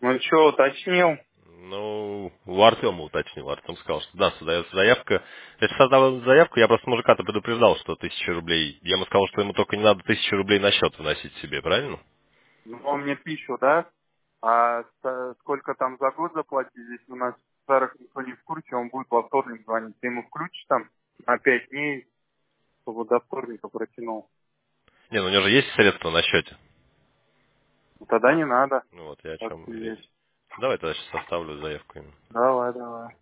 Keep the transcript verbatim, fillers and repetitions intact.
Ну что, уточнил? Ну, у Артема уточнил. Артем сказал, что да, создается заявка. Я сейчас создал заявку, я просто мужика-то предупреждал, что тысяча рублей. Я ему сказал, что ему только не надо тысячу рублей на счет выносить себе, правильно? Ну, он мне пищу, да? А с- сколько там за год заплатить? Здесь у нас в старых никто не в курсе, он будет во вторник звонить. Ты ему включишь там на пять дней, чтобы до вторника протянул. Не, ну у него же есть средства на счете. Ну, тогда не надо, Ну вот, я о как чем ты и речь. есть. Давай тогда сейчас составлю заявку ему. Давай, давай.